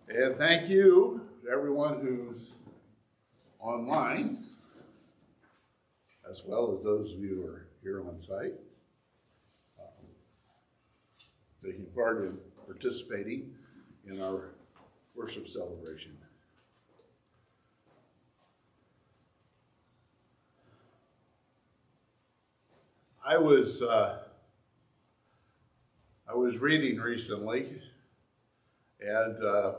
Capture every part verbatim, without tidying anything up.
And thank you to everyone who's online, as well as those of you who are here on site, um, taking part in participating in our worship celebration. I was uh, I was reading recently, and uh,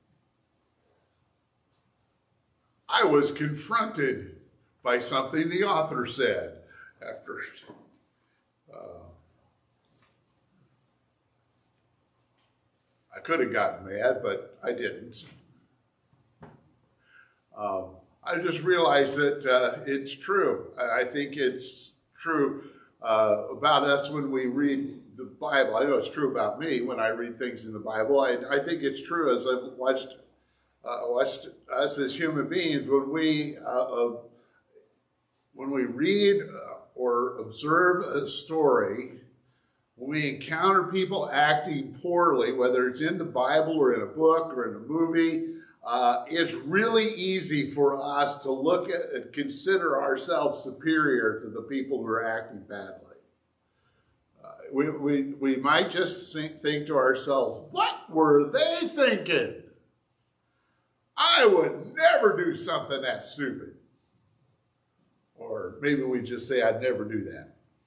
I was confronted by something the author said after. Uh, I could have gotten mad, but I didn't. Um, I just realized that uh, it's true. I think it's true uh, about us when we read the Bible. I know it's true about me when I read things in the Bible. I, I think it's true as I've watched uh, watched us as human beings when we uh, uh, when we read or observe a story. When we encounter people acting poorly, whether it's in the Bible or in a book or in a movie, uh, it's really easy for us to look at and consider ourselves superior to the people who are acting badly. Uh, we, we, we might just think, think to ourselves, what were they thinking? I would never do something that stupid. Or maybe we just say, I'd never do that.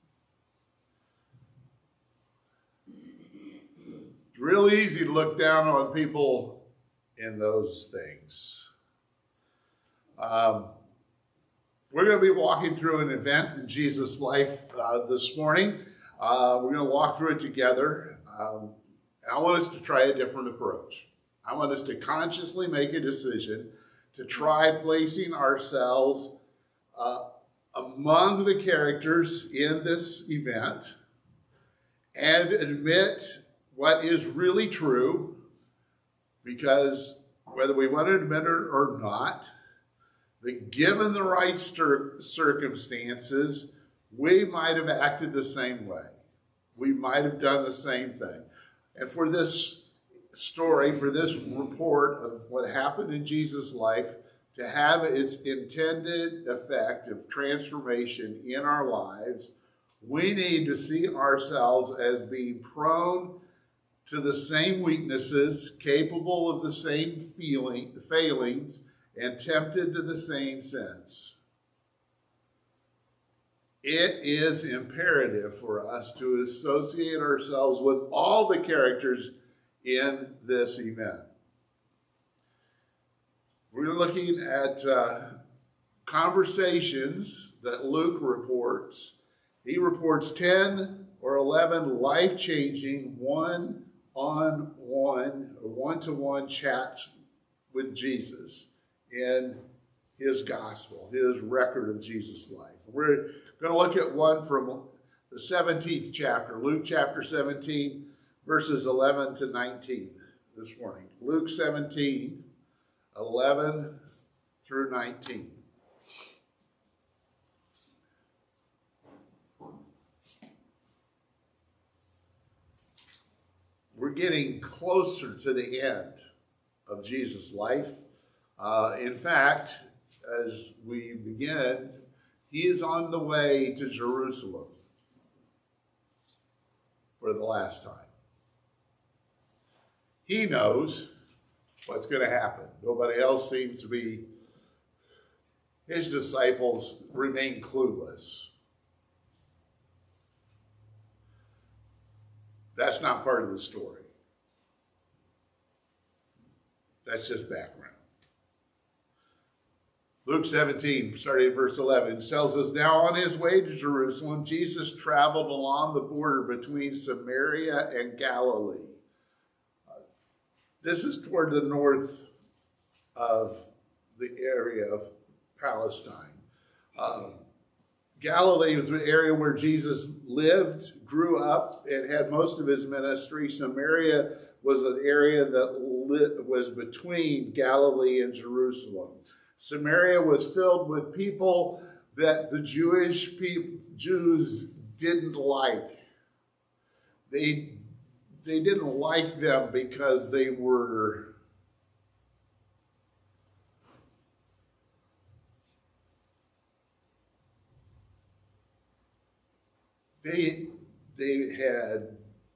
It's real easy to look down on people in those things. Um, we're going to be walking through an event in Jesus' life uh, this morning. Uh, we're going to walk through it together. Um, I want us to try a different approach. I want us to consciously make a decision to try placing ourselves uh, among the characters in this event and admit what is really true, because whether we want to admit it or not, that given the right circumstances, we might have acted the same way. We might have done the same thing. And for this story, for this report of what happened in Jesus' life, to have its intended effect of transformation in our lives, we need to see ourselves as being prone to the same weaknesses, capable of the same feeling, failings, and tempted to the same sins. It is imperative for us to associate ourselves with all the characters in this event. We're looking at uh, conversations that Luke reports. He reports ten or eleven life-changing one-on-one or one-to-one chats with Jesus in his gospel, his record of Jesus' life. We're going to look at one from the seventeenth chapter, Luke chapter seventeen, verses eleven to nineteen this morning. Luke seventeen, eleven through nineteen. We're getting closer to the end of Jesus' life. Uh, in fact, as we begin, he is on the way to Jerusalem for the last time. He knows what's going to happen. Nobody else seems to be. His disciples remain clueless. That's not part of the story. That's just background. Luke seventeen, starting at verse eleven, tells us, now on his way to Jerusalem, Jesus traveled along the border between Samaria and Galilee. Uh, this is toward the north of the area of Palestine. Um, Galilee was an area where Jesus lived, grew up, and had most of his ministry. Samaria was an area that lit, was between Galilee and Jerusalem. Samaria was filled with people that the Jewish people, Jews didn't like. They, they didn't like them because they were they, they had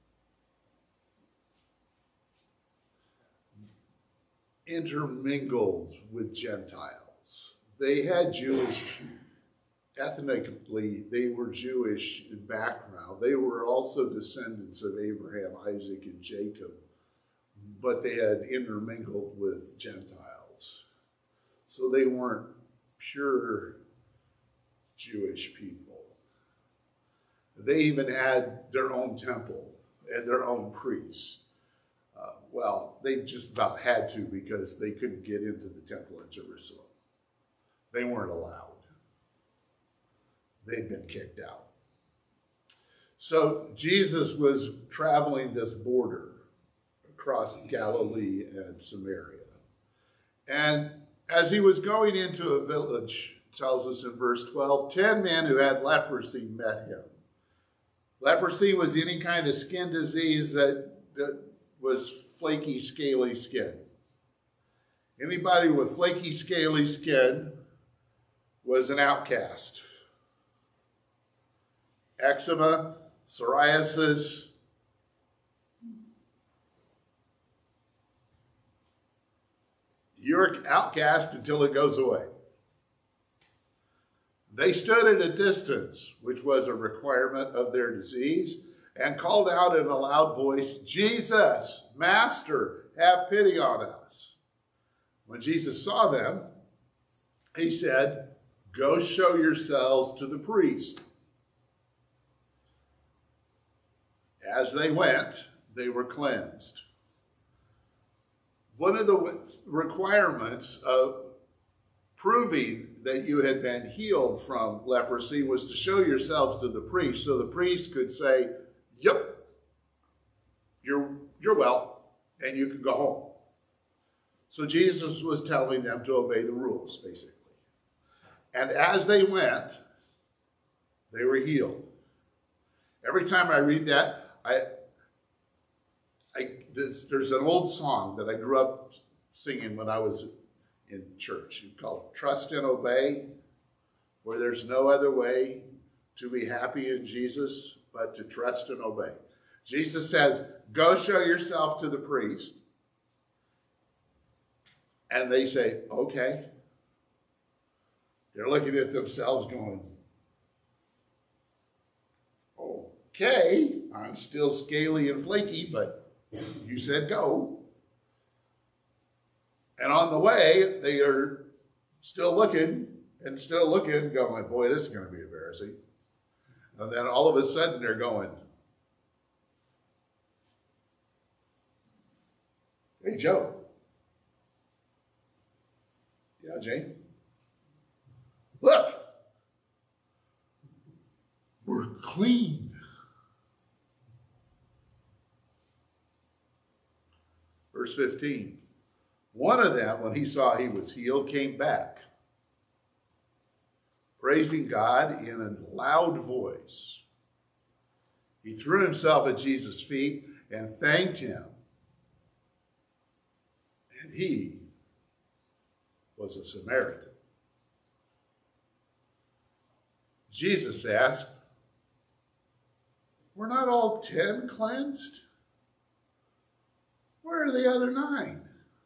intermingled with Gentiles. They had Jewish, ethnically, they were Jewish in background. They were also descendants of Abraham, Isaac, and Jacob, but they had intermingled with Gentiles. So they weren't pure Jewish people. They even had their own temple and their own priests. Uh, well, they just about had to because they couldn't get into the temple at Jerusalem. They weren't allowed. They'd been kicked out. So Jesus was traveling this border across Galilee and Samaria. And as he was going into a village, it tells us in verse twelve, ten men who had leprosy met him. Leprosy was any kind of skin disease that, that was flaky, scaly skin. Anybody with flaky, scaly skin was an outcast. Eczema, psoriasis, you're outcast until it goes away. They stood at a distance, which was a requirement of their disease, and called out in a loud voice, Jesus, Master, have pity on us. When Jesus saw them, he said, go show yourselves to the priest. As they went, they were cleansed. One of the requirements of proving that you had been healed from leprosy was to show yourselves to the priest, so the priest could say, yep, you're, you're well, and you can go home. So Jesus was telling them to obey the rules, basically. And as they went, they were healed. Every time I read that, I, I this, there's an old song that I grew up singing when I was in church. It's called Trust and Obey, for there's no other way to be happy in Jesus but to trust and obey. Jesus says, go show yourself to the priest. And they say, okay. They're looking at themselves going, okay, I'm still scaly and flaky, but you said go. And on the way, they are still looking and still looking, going, boy, this is going to be embarrassing. And then all of a sudden, they're going, hey, Joe. Yeah, Jane? Look, we're clean. Verse fifteen, one of them, when he saw he was healed, came back, praising God in a loud voice. He threw himself at Jesus' feet and thanked him. And he was a Samaritan. Jesus asked, were not all ten cleansed? Where are the other nine?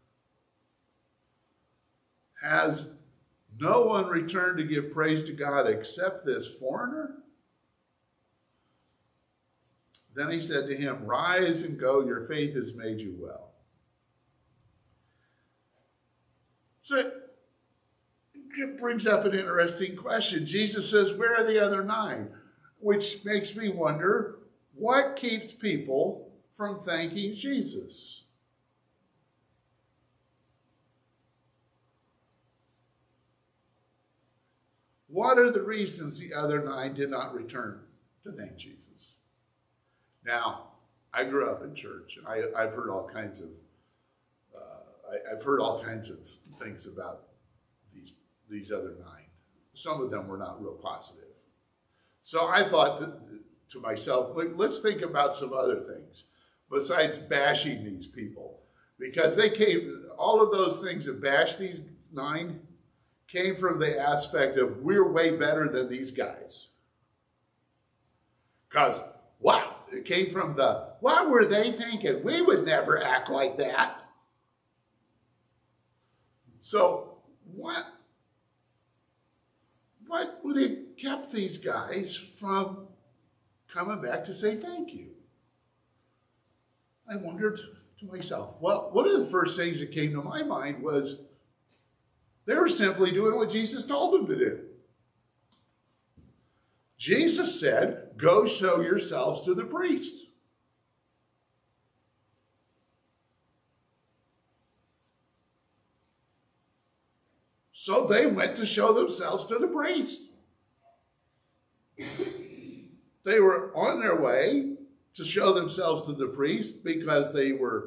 Has no one returned to give praise to God except this foreigner? Then he said to him, rise and go, your faith has made you well. So it brings up an interesting question. Jesus says, where are the other nine? Which makes me wonder, what keeps people from thanking Jesus? What are the reasons the other nine did not return to thank Jesus? Now, I grew up in church, and I, I've heard all kinds of uh, I, I've heard all kinds of things about these these other nine. Some of them were not real positive. So I thought to, to myself, let's think about some other things besides bashing these people, because they came. All of those things that bash these nine came from the aspect of we're way better than these guys. Because, wow, it came from the, what were they thinking? We would never act like that. So, what, what would have kept these guys from coming back to say thank you? I wondered to myself. Well, one of the first things that came to my mind was they were simply doing what Jesus told them to do. Jesus said, go show yourselves to the priest. So they went to show themselves to the priest. They were on their way to show themselves to the priest because they were,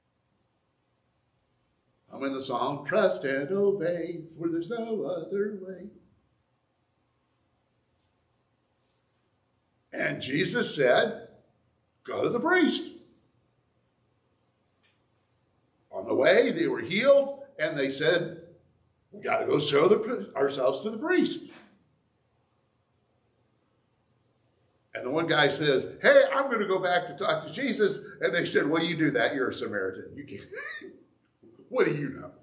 I'm in the song, trust and obey, for there's no other way. And Jesus said, go to the priest. On the way, they were healed, and they said, we got to go show the, ourselves to the priest. And the one guy says, hey, I'm going to go back to talk to Jesus. And they said, well, you do that. You're a Samaritan. You can't. What do you know?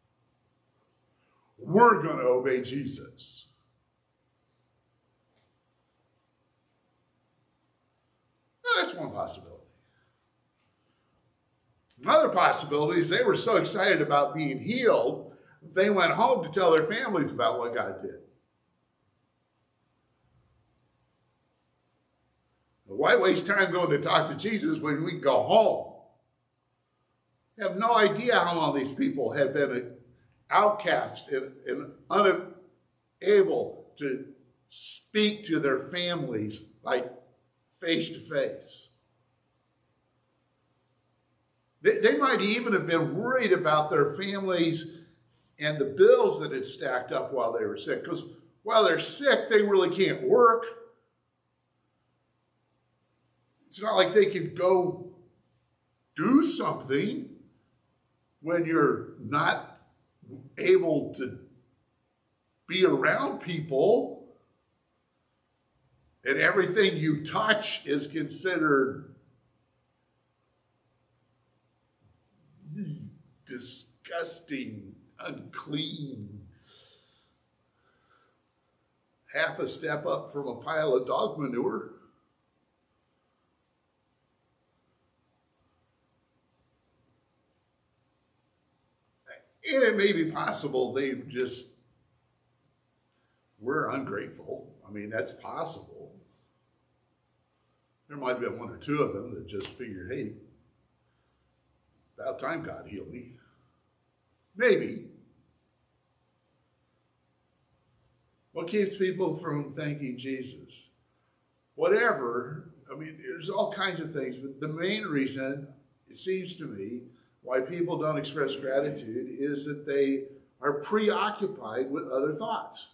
We're going to obey Jesus. Well, that's one possibility. Another possibility is they were so excited about being healed, they went home to tell their families about what God did. Why waste time going to talk to Jesus when we can go home? You have no idea how long these people had been outcast and, and unable to speak to their families like face to face. They, they might even have been worried about their families and the bills that had stacked up while they were sick. Because while they're sick, they really can't work. It's not like they could go do something when you're not able to be around people and everything you touch is considered disgusting, unclean, half a step up from a pile of dog manure. And it may be possible they just were ungrateful. I mean, that's possible. There might have been one or two of them that just figured, hey, about time God healed me. Maybe. What keeps people from thanking Jesus? Whatever. I mean, there's all kinds of things, but the main reason, it seems to me, why people don't express gratitude is that they are preoccupied with other thoughts.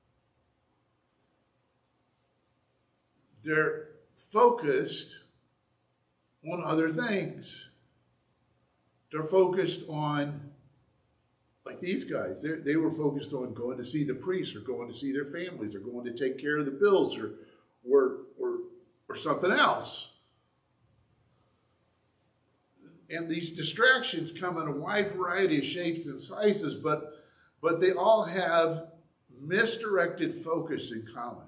They're focused on other things. They're focused on, like these guys, they were focused on going to see the priest or going to see their families or going to take care of the bills or, or, or, or something else. And these distractions come in a wide variety of shapes and sizes, but, but they all have misdirected focus in common.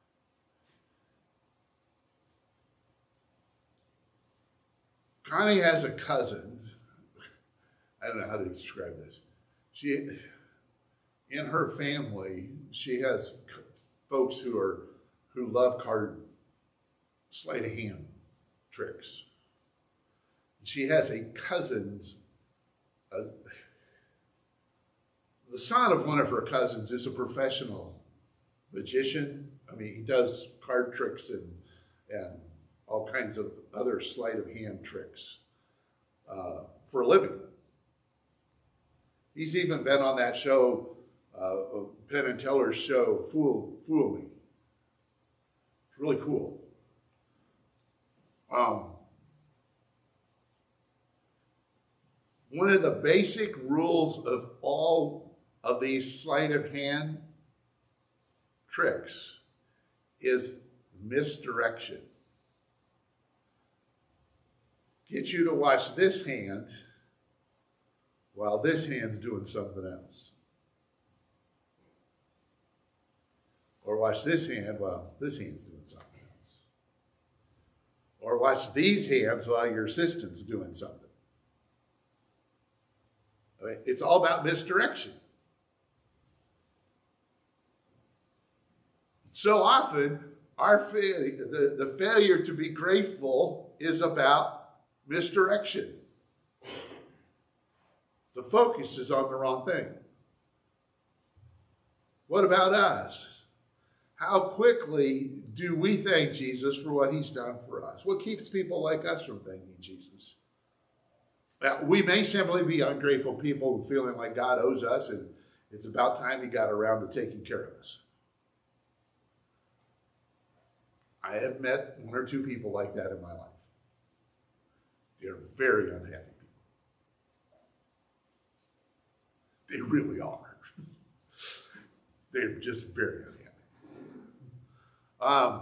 Connie has a cousin. I don't know how to describe this. She, in her family, she has folks who are who love card sleight of hand tricks. She has a cousin's, uh, the son of one of her cousins is a professional magician. I mean, he does card tricks and, and all kinds of other sleight of hand tricks uh, for a living. He's even been on that show, uh, Penn and Teller's show, Fool, Fool Me. It's really cool. Um, One of the basic rules of all of these sleight of hand tricks is misdirection. get you to watch this hand while this hand's doing something else. Or watch this hand while this hand's doing something else. Or watch these hands while your assistant's doing something. Okay? It's all about misdirection. So often, our failure, the, the failure to be grateful is about misdirection. The focus is on the wrong thing. What about us? How quickly do we thank Jesus for what he's done for us? What keeps people like us from thanking Jesus? Now, we may simply be ungrateful people feeling like God owes us and it's about time he got around to taking care of us. I have met one or two people like that in my life. They're very unhappy people. They really are. They're just very unhappy. Um,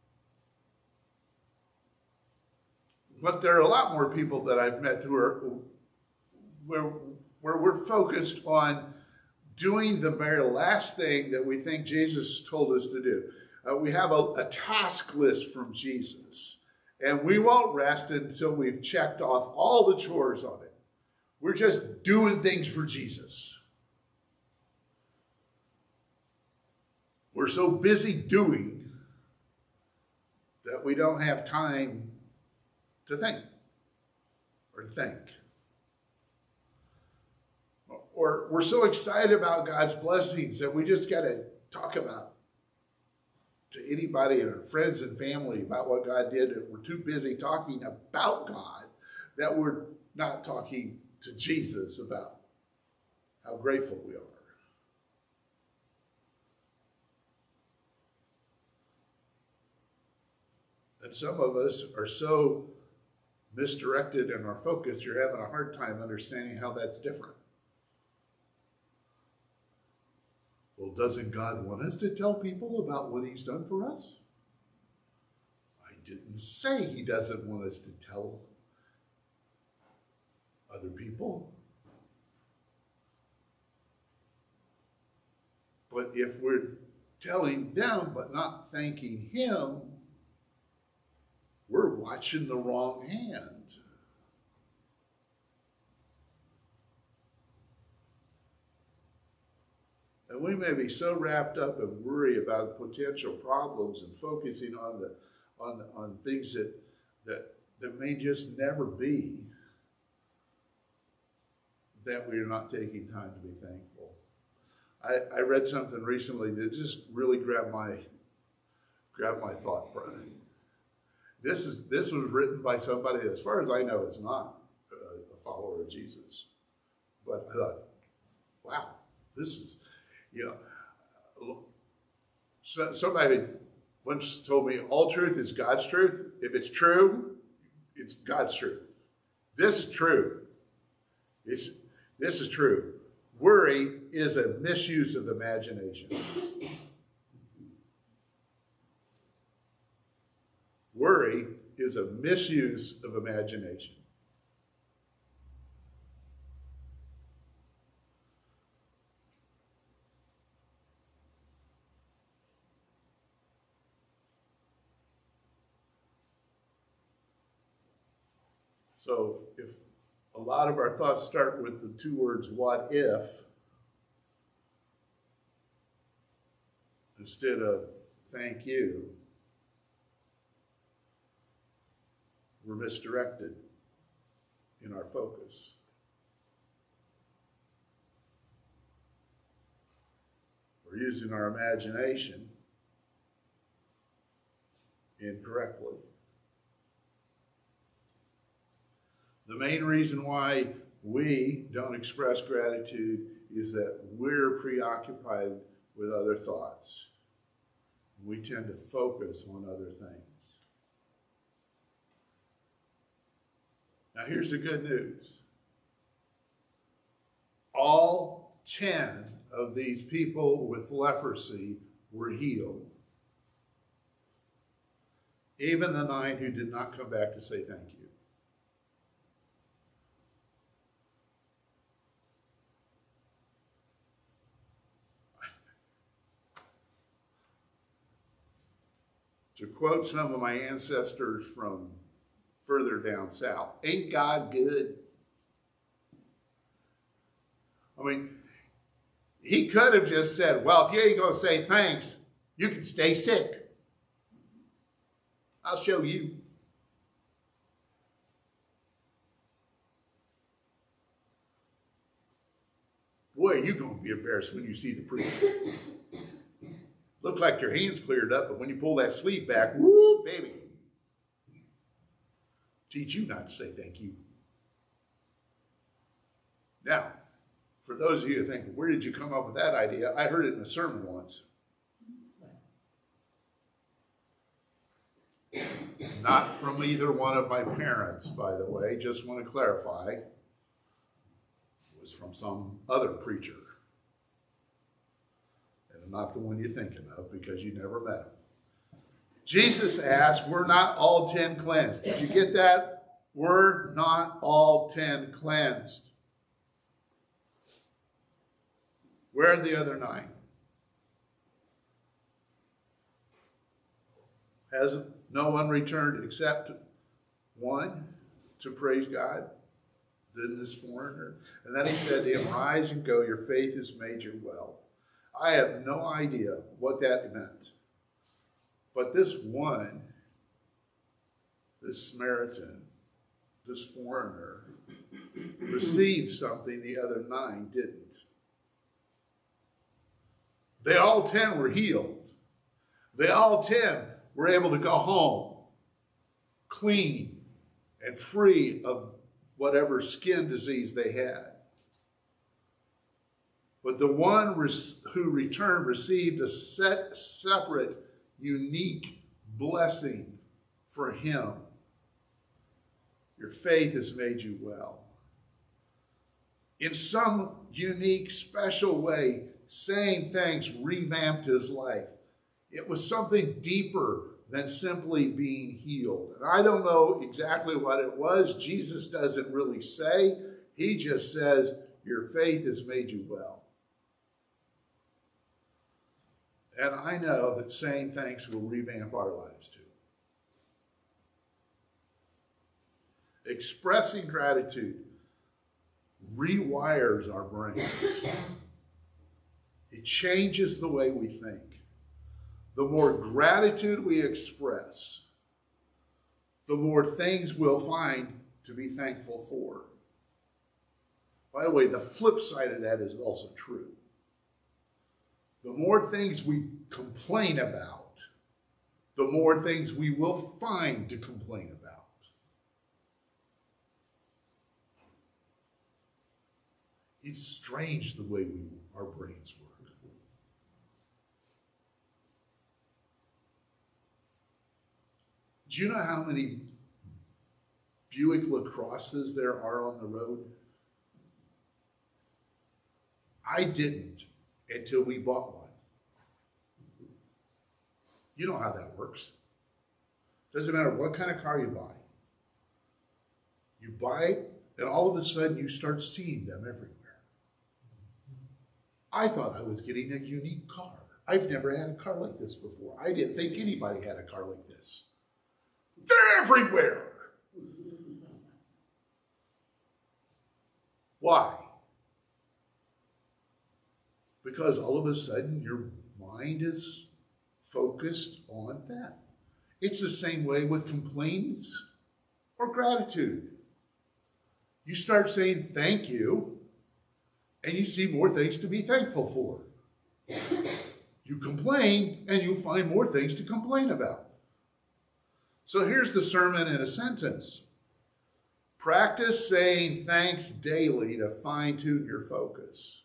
but there are a lot more people that I've met who are where, where we're focused on doing the very last thing that we think Jesus told us to do. Uh, we have a, a task list from Jesus, and we won't rest until we've checked off all the chores on it. We're just doing things for Jesus. We're so busy doing that we don't have time to think or think. Or we're so excited about God's blessings that we just got to talk about to anybody and our friends and family about what God did. And we're too busy talking about God that we're not talking to Jesus about how grateful we are. And some of us are so misdirected in our focus, you're having a hard time understanding how that's different. Well, doesn't God want us to tell people about what he's done for us? I didn't say he doesn't want us to tell other people. But if we're telling them but not thanking him, we're watching the wrong hand. And we may be so wrapped up and worry about potential problems and focusing on the on on things that that that may just never be, that we're not taking time to be thankful. I, I read something recently that just really grabbed my grabbed my thought, Brian. This is this was written by somebody, as far as I know, is not a, a follower of Jesus. But I thought, wow, this is, you know, so, somebody once told me, all truth is God's truth. If it's true, it's God's truth. This is true. This, this is true. Worry is a misuse of imagination. Worry is a misuse of imagination. So if a lot of our thoughts start with the two words, what if, instead of thank you, we're misdirected in our focus. We're using our imagination incorrectly. The main reason why we don't express gratitude is that we're preoccupied with other thoughts. We tend to focus on other things. Now here's the good news. All ten of these people with leprosy were healed. Even the nine who did not come back to say thank you. To quote some of my ancestors from further down south, ain't God good? I mean, he could have just said, well, if you ain't going to say thanks, you can stay sick. I'll show you. Boy, you're going to be embarrassed when you see the preacher. Look like your hand's cleared up, but when you pull that sleeve back, whoo, baby. Teach you not to say thank you. Now, for those of you who think, where did you come up with that idea? I heard it in a sermon once. Not from either one of my parents, by the way, just want to clarify. It was from some other preacher. And not the one you're thinking of, because you never met him. Jesus asked, we're not all ten cleansed. Did you get that? We're not all ten cleansed. Where are the other nine? Has no one returned except one to praise God? Then this foreigner. And then he said to him, rise and go, your faith has made you well. I have no idea what that meant. But this one, this Samaritan, this foreigner, received something the other nine didn't. They all ten were healed. They all ten were able to go home clean and free of whatever skin disease they had. But the one who returned received a set, separate, unique blessing for him. Your faith has made you well. In some unique, special way, saying thanks revamped his life. It was something deeper than simply being healed. And I don't know exactly what it was. Jesus doesn't really say. He just says, your faith has made you well. And I know that saying thanks will revamp our lives too. Expressing gratitude rewires our brains. It changes the way we think. The more gratitude we express, the more things we'll find to be thankful for. By the way, the flip side of that is also true. The more things we complain about, the more things we will find to complain about. It's strange the way we, our brains work. Do you know how many Buick LaCrosses there are on the road? I didn't until we bought one. You know how that works. Doesn't matter what kind of car you buy. You buy it, and all of a sudden you start seeing them everywhere. I thought I was getting a unique car. I've never had a car like this before. I didn't think anybody had a car like this. They're everywhere. Why? Because all of a sudden your mind is focused on that. It's the same way with complaints or gratitude. You start saying thank you, and you see more things to be thankful for. You complain, and you find more things to complain about. So here's the sermon in a sentence. Practice saying thanks daily to fine-tune your focus.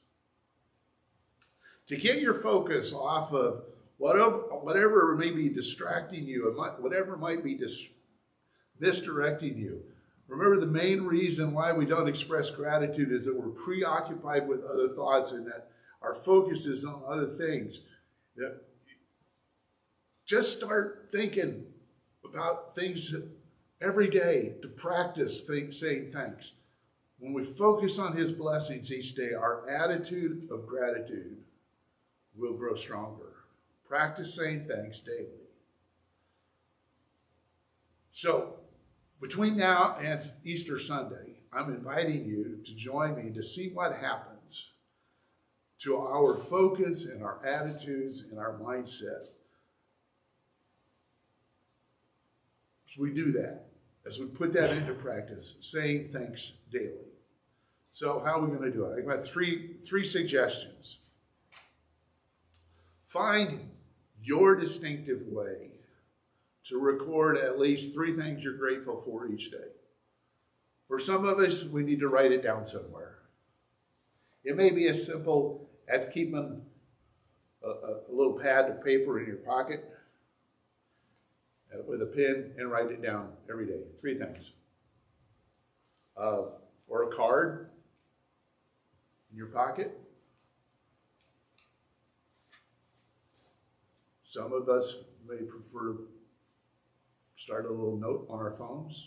To get your focus off of whatever, whatever may be distracting you, whatever might be dis- misdirecting you. Remember, the main reason why we don't express gratitude is that we're preoccupied with other thoughts and that our focus is on other things. Just start thinking about things every day to practice think, saying thanks. When we focus on his blessings each day, our attitude of gratitude will grow stronger. Practice saying thanks daily. So, between now and Easter Sunday, I'm inviting you to join me to see what happens to our focus and our attitudes and our mindset as we do that, as we put that into practice, saying thanks daily. So how are we going to do it? I've got three, three suggestions. Find your distinctive way to record at least three things you're grateful for each day. For some of us, we need to write it down somewhere. It may be as simple as keeping a, a, a little pad of paper in your pocket with a pen and write it down every day. Three things. Uh, or a card in your pocket. Some of us may prefer to start a little note on our phones.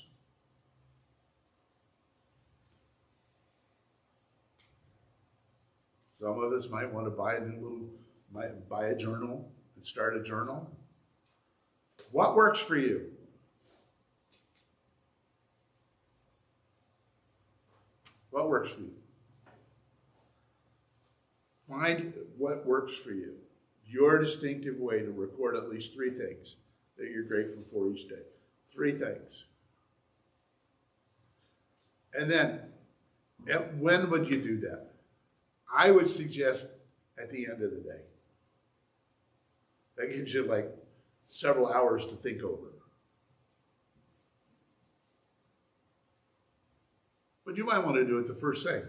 Some of us might want to buy a new little, might buy a journal and start a journal. What works for you? What works for you? Find what works for you. Your distinctive way to record at least three things that you're grateful for each day. Three things. And then, when would you do that? I would suggest at the end of the day. That gives you like several hours to think over. But you might want to do it the first thing.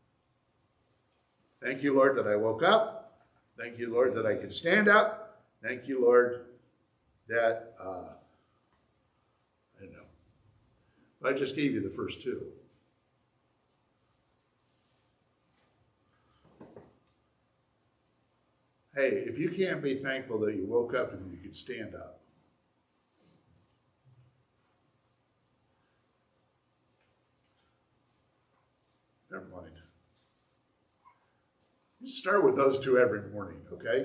Thank you, Lord, that I woke up. Thank you, Lord, that I could stand up. Thank you, Lord, that, uh, I don't know. But I just gave you the first two. Hey, if you can't be thankful that you woke up and you could stand up, never mind. You start with those two every morning, okay?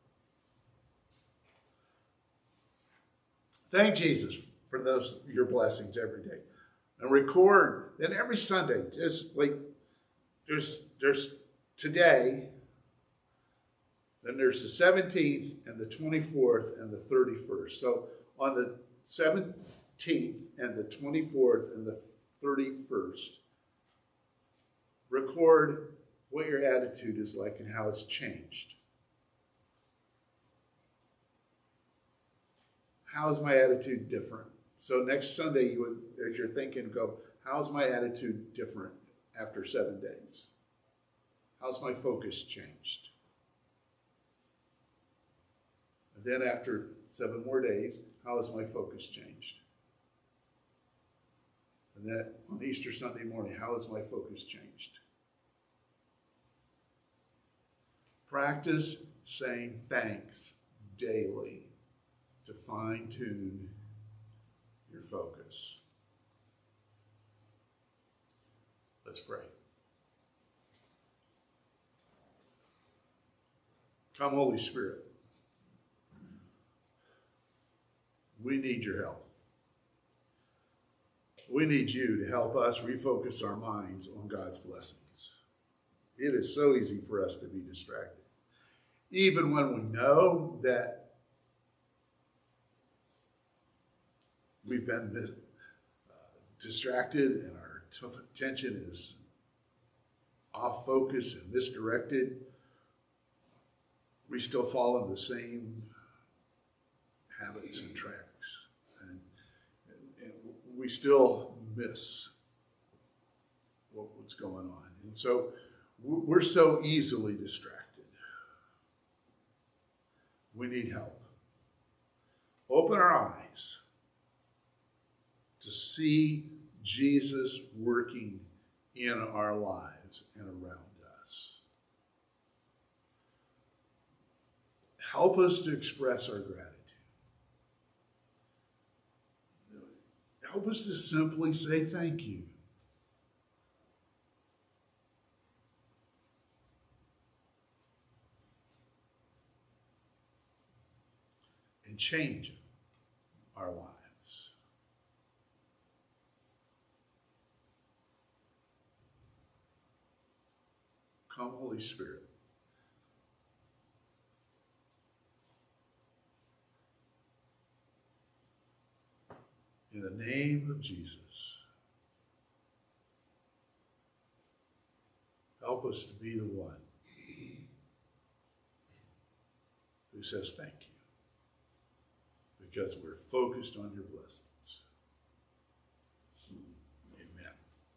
Thank Jesus for those your blessings every day. And record, then every Sunday, just like there's there's today, then there's the seventeenth and the twenty-fourth and the thirty-first. So on the seventeenth and the twenty-fourth and the thirty-first, record what your attitude is like and how it's changed. How is my attitude different? So next Sunday, you would, as you're thinking, go, how's my attitude different after seven days? How's my focus changed? And then after seven more days, how has my focus changed? And then on Easter Sunday morning, how has my focus changed? Practice saying thanks daily to fine-tune your focus. Let's pray. Come, Holy Spirit. We need your help. We need you to help us refocus our minds on God's blessings. It is so easy for us to be distracted. Even when we know that we've been uh, distracted and our t- attention is off focus and misdirected, we still fall in the same habits and tracks. And, and, and we still miss what, what's going on. And so we're so easily distracted. We need help. Open our eyes to see Jesus working in our lives and around us. Help us to express our gratitude. Help us to simply say thank you. And change our lives. Come, Holy Spirit. In the name of Jesus, help us to be the one who says thank you, because we're focused on your blessings. Amen.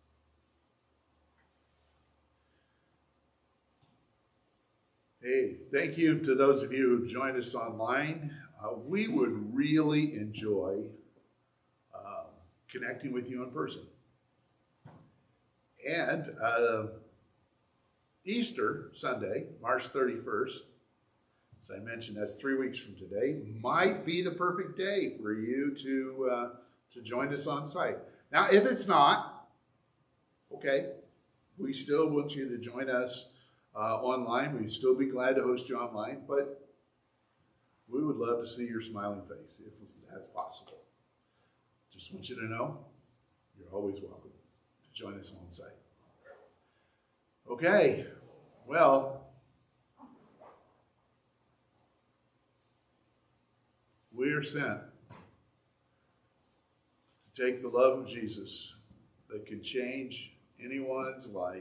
Hey, thank you to those of you who've joined us online. Uh, we would really enjoy uh, connecting with you in person. And uh, Easter Sunday, March thirty-first, as I mentioned, that's three weeks from today, might be the perfect day for you to, uh, to join us on site. Now, if it's not, okay, we still want you to join us uh, online. We'd still be glad to host you online, but we would love to see your smiling face if that's possible. Just want you to know you're always welcome to join us on site. Okay, well, we are sent to take the love of Jesus that can change anyone's life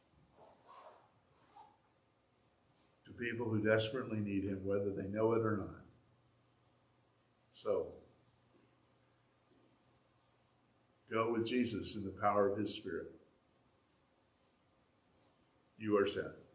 to people who desperately need him, whether they know it or not. So, go with Jesus in the power of his Spirit. You are sent.